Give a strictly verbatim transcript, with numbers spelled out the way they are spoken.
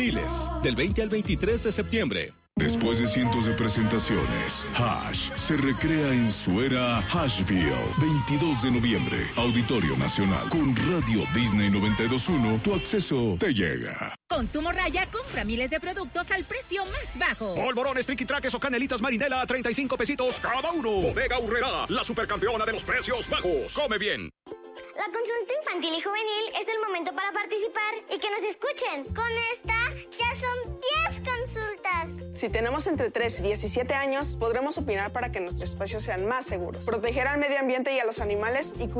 Del veinte al veintitrés de septiembre. Después de cientos de presentaciones, Hash se recrea en su era Hashville. veintidós de noviembre, Auditorio Nacional. Con Radio Disney noventa y dos punto uno, tu acceso te llega. Con tu morraya, compra miles de productos al precio más bajo. Polvorones, triquitraques o canelitas marinela a treinta y cinco pesitos cada uno. Bodega Aurrerá, la supercampeona de los precios bajos. Come bien. La consulta infantil y juvenil es el momento para participar y que nos escuchen. Con esta ya son diez consultas. Si tenemos entre tres y diecisiete años, podremos opinar para que nuestros espacios sean más seguros, proteger al medio ambiente y a los animales y cuidar